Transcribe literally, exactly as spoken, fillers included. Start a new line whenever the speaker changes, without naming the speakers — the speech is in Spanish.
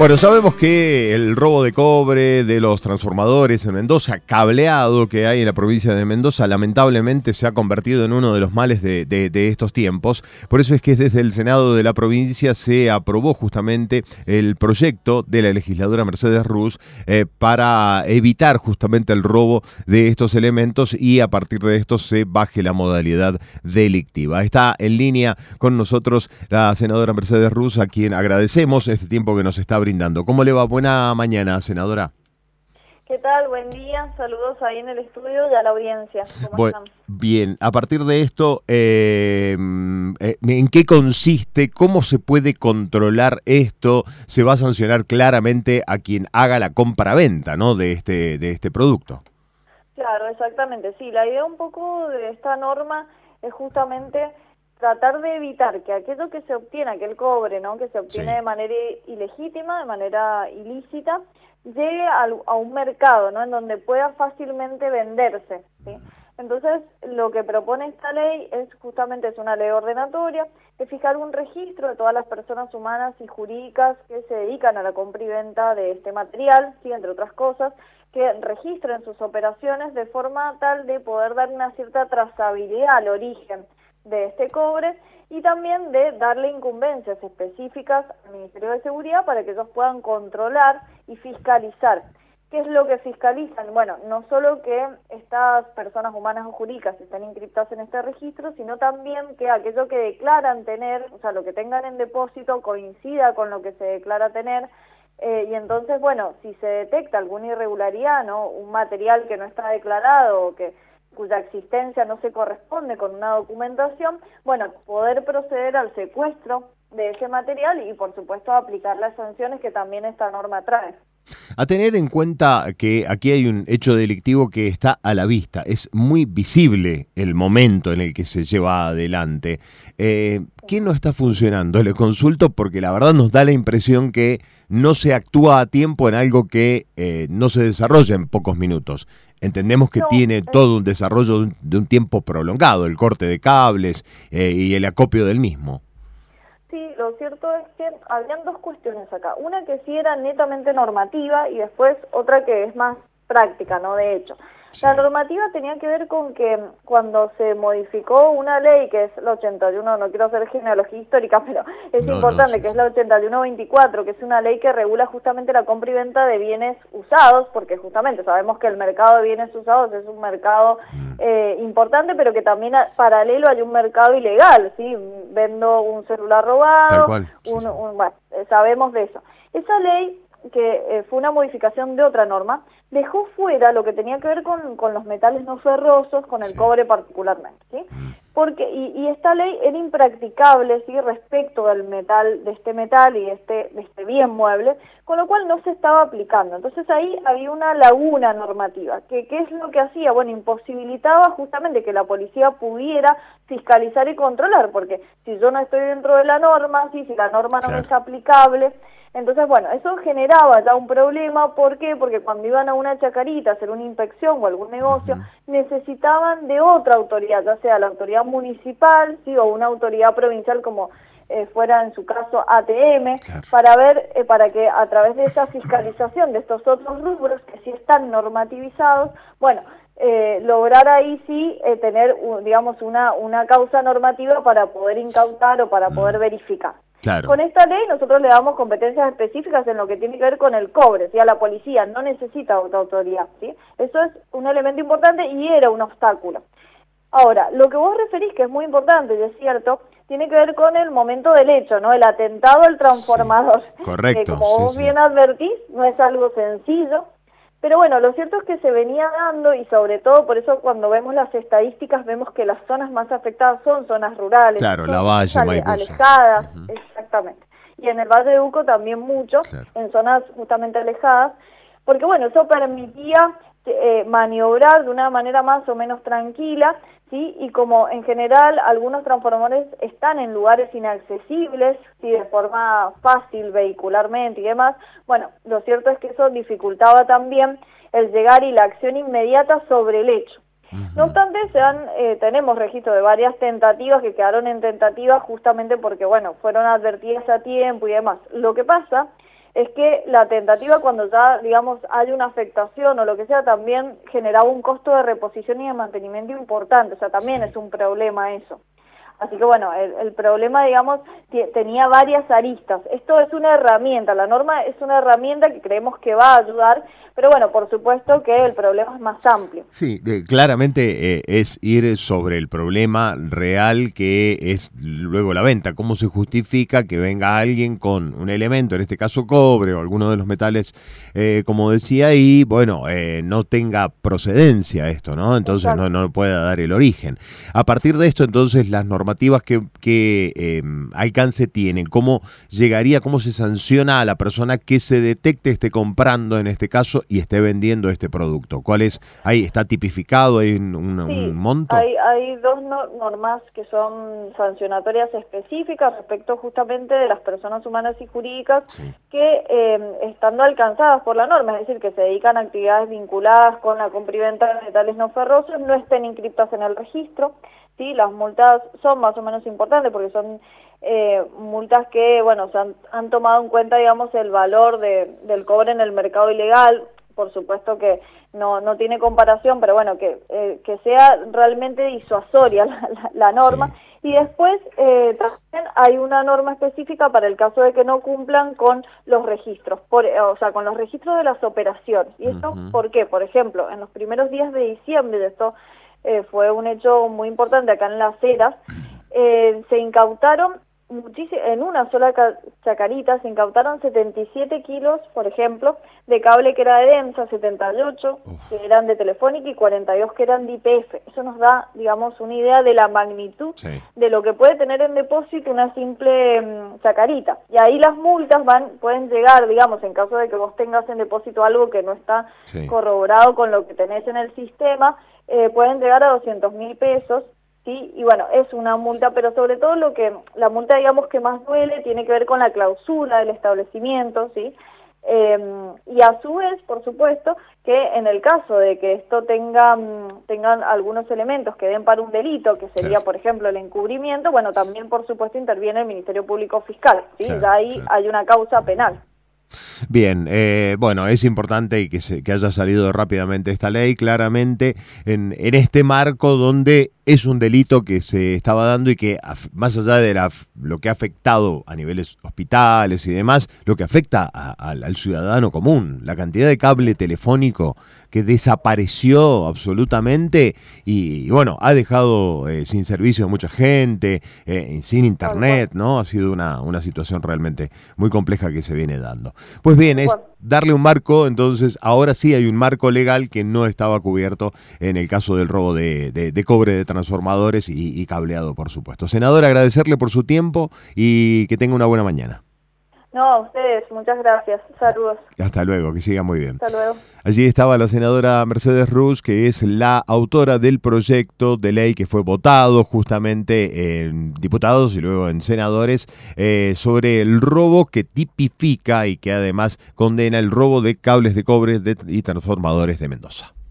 Bueno, sabemos que el robo de cobre de los transformadores en Mendoza, cableado que hay en la provincia de Mendoza, lamentablemente se ha convertido en uno de los males de, de, de estos tiempos. Por eso es que desde el Senado de la provincia se aprobó justamente el proyecto de la legisladora Mercedes Ruz eh, para evitar justamente el robo de estos elementos y a partir de esto se baje la modalidad delictiva. Está en línea con nosotros la senadora Mercedes Ruz, a quien agradecemos este tiempo que nos está brindando. ¿Cómo le va? Buena mañana, senadora.
¿Qué tal? Buen día. Saludos ahí en el estudio y a la audiencia. ¿Cómo
bueno,
están?
Bien, a partir de esto, eh, ¿en qué consiste? ¿Cómo se puede controlar esto? ¿Se va a sancionar claramente a quien haga la compra-venta, ¿no? de este, de este producto?
Claro, exactamente. Sí, la idea un poco de esta norma es justamente tratar de evitar que aquello que se obtiene, aquel cobre, ¿no? que se obtiene
Sí.
de manera ilegítima, de manera ilícita, llegue al, a un mercado, ¿no? en donde pueda fácilmente venderse, ¿sí? Entonces, lo que propone esta ley es justamente, es una ley ordenatoria, de fijar un registro de todas las personas humanas y jurídicas que se dedican a la compra y venta de este material, ¿sí? entre otras cosas, que registren sus operaciones de forma tal de poder dar una cierta trazabilidad al origen de este cobre y también de darle incumbencias específicas al Ministerio de Seguridad para que ellos puedan controlar y fiscalizar. ¿Qué es lo que fiscalizan? Bueno, no solo que estas personas humanas o jurídicas estén inscritas en este registro, sino también que aquello que declaran tener, o sea, lo que tengan en depósito coincida con lo que se declara tener, eh, y entonces, bueno, si se detecta alguna irregularidad, ¿no? un material que no está declarado o que cuya existencia no se corresponde con una documentación, bueno, poder proceder al secuestro de ese material y, por supuesto, aplicar las sanciones que también esta norma trae.
A tener en cuenta que aquí hay un hecho delictivo que está a la vista, es muy visible el momento en el que se lleva adelante. Eh, ¿Qué no está funcionando? Le consulto porque la verdad nos da la impresión que no se actúa a tiempo en algo que eh, no se desarrolla en pocos minutos. Entendemos que
No,
tiene
eh,
todo un desarrollo de un, de un tiempo prolongado, el corte de cables eh, y el acopio del mismo.
Sí, lo cierto es que habían dos cuestiones acá. Una que sí era netamente normativa y después otra que es más práctica, ¿no? De hecho,
Sí.
la normativa tenía que ver con que cuando se modificó una ley, que es la ochenta y uno, no quiero hacer genealogía histórica, pero es
No,
importante,
no, sí,
que es
sí.
la ochenta y uno veinticuatro, que es una ley que regula justamente la compra y venta de bienes usados, porque justamente sabemos que el mercado de bienes usados es un mercado
Mm.
eh, importante, pero que también a, paralelo hay un mercado ilegal, ¿sí? Vendo un celular robado,
Tal cual. Sí,
un,
sí.
un, bueno, eh, sabemos de eso. Esa ley, que eh, fue una modificación de otra norma, dejó fuera lo que tenía que ver con, con los metales no ferrosos, con el
Sí.
cobre particularmente, ¿sí?
Mm.
Porque, y, y esta ley era impracticable, ¿sí? respecto del metal, de este metal y de este, de este bien mueble, con lo cual no se estaba aplicando. Entonces ahí había una laguna normativa, que ¿qué es lo que hacía? Bueno, imposibilitaba justamente que la policía pudiera fiscalizar y controlar, porque si yo no estoy dentro de la norma, ¿sí? si la norma no
Claro.
me es aplicable, entonces, bueno, eso generaba ya un problema. ¿Por qué? Porque cuando iban a una chacarita a hacer una inspección o algún negocio,
Ujú.
necesitaban de otra autoridad, ya sea la autoridad municipal, ¿sí? o una autoridad provincial como eh, fuera en su caso A T M,
Claro.
para ver, eh, para que a través de esa fiscalización de estos otros rubros que sí están normativizados, bueno, eh, lograr ahí sí eh, tener, un, digamos, una, una causa normativa para poder incautar o para poder verificar.
Claro.
Con esta ley nosotros le damos competencias específicas en lo que tiene que ver con el cobre, ¿sí? A la policía no necesita otra autoridad, ¿sí? Eso es un elemento importante y era un obstáculo. Ahora, lo que vos referís, que es muy importante y es cierto, tiene que ver con el momento del hecho, ¿no? El atentado al transformador.
Sí, correcto,
Que como
sí,
vos
sí.
bien advertís, no es algo sencillo. Pero bueno, lo cierto es que se venía dando y sobre todo por eso cuando vemos las estadísticas vemos que las zonas más afectadas son zonas rurales.
Claro,
son
la Valle,
ale-
Maipú.
alejadas,
Ujú.
exactamente. Y en el Valle de Uco también mucho,
Claro.
en zonas justamente alejadas, porque bueno, eso permitía eh, maniobrar de una manera más o menos tranquila, ¿sí? Y como en general algunos transformadores están en lugares inaccesibles, ¿sí? De forma fácil vehicularmente y demás, bueno, lo cierto es que eso dificultaba también el llegar y la acción inmediata sobre el hecho.
Ujú.
No obstante, se han, eh, tenemos registro de varias tentativas que quedaron en tentativas justamente porque, bueno, fueron advertidas a tiempo y demás. Lo que pasa es que la tentativa, cuando ya, digamos, hay una afectación o lo que sea, también generaba un costo de reposición y de mantenimiento importante, o sea, también es un problema eso. Así que bueno, el, el problema, digamos, tenía varias aristas. Esto es una herramienta, la norma es una herramienta que creemos que va a ayudar, pero bueno, por supuesto que el problema es más amplio.
Sí, eh, claramente eh, es ir sobre el problema real que es luego la venta. ¿Cómo se justifica que venga alguien con un elemento, en este caso cobre o alguno de los metales, eh, como decía, y bueno, eh, no tenga procedencia esto, ¿no? Entonces no, no pueda dar el origen. A partir de esto, entonces, las normativas que, que eh, alcance tienen, ¿cómo llegaría, cómo se sanciona a la persona que se detecte esté comprando, en este caso, y esté vendiendo este producto? ¿Cuál es? Ahí está tipificado, hay un, un,
sí,
un monto.
Hay, hay dos normas que son sancionatorias específicas respecto justamente de las personas humanas y jurídicas, sí, que eh, estando alcanzadas por la norma, es decir, que se dedican a actividades vinculadas con la compra y venta de metales no ferrosos, no estén inscritas en el registro. Sí, las multas son más o menos importantes porque son eh, multas que, bueno, se han, han tomado en cuenta, digamos, el valor de, del cobre en el mercado ilegal. Por supuesto que no no tiene comparación, pero bueno, que eh, que sea realmente disuasoria la, la, la norma. Sí. Y después eh, también hay una norma específica para el caso de que no cumplan con los registros, por, o sea, con los registros de las operaciones. ¿Y esto uh-huh. por qué? Por ejemplo, en los primeros días de diciembre, de esto eh, fue un hecho muy importante acá en Las Heras, eh, se incautaron muchísimo, en una sola chacarita se incautaron setenta y siete kilos, por ejemplo, de cable que era de DEMSA, setenta y ocho Uf. Que eran de Telefónica y cuarenta y dos que eran de I P F. Eso nos da, digamos, una idea de la magnitud sí. de lo que puede tener en depósito una simple um, chacarita. Y ahí las multas van pueden llegar, digamos, en caso de que vos tengas en depósito algo que no está sí. corroborado con lo que tenés en el sistema, eh, pueden llegar a doscientos mil pesos. Sí, y bueno, es una multa, pero sobre todo lo que la multa, digamos, que más duele tiene que ver con la clausura del establecimiento, ¿sí? Eh, y a su vez, por supuesto, que en el caso de que esto tenga tengan algunos elementos que den para un delito, que sería, claro. por ejemplo, el encubrimiento, bueno, también, por supuesto, interviene el Ministerio Público Fiscal, ¿sí? Claro, ya ahí claro. hay una causa penal.
Bien, eh, bueno, es importante y que, se, que haya salido rápidamente esta ley, claramente, en, en este marco donde es un delito que se estaba dando y que, más allá de la, lo que ha afectado a niveles hospitales y demás, lo que afecta a, a, al ciudadano común, la cantidad de cable telefónico que desapareció absolutamente y, y bueno, ha dejado eh, sin servicio a mucha gente, eh, sin internet, ¿no? Ha sido una, una situación realmente muy compleja que se viene dando. Pues bien, es darle un marco, entonces ahora sí hay un marco legal que no estaba cubierto en el caso del robo de, de, de cobre de transformadores y, y cableado, por supuesto. Senadora, agradecerle por su tiempo y que tenga una buena mañana.
No, a ustedes, muchas gracias. Saludos.
Hasta luego, que siga muy bien.
Hasta luego.
Allí estaba la senadora Mercedes Ruz, que es la autora del proyecto de ley que fue votado justamente en diputados y luego en senadores eh, sobre el robo que tipifica y que además condena el robo de cables de cobre de, y transformadores de Mendoza.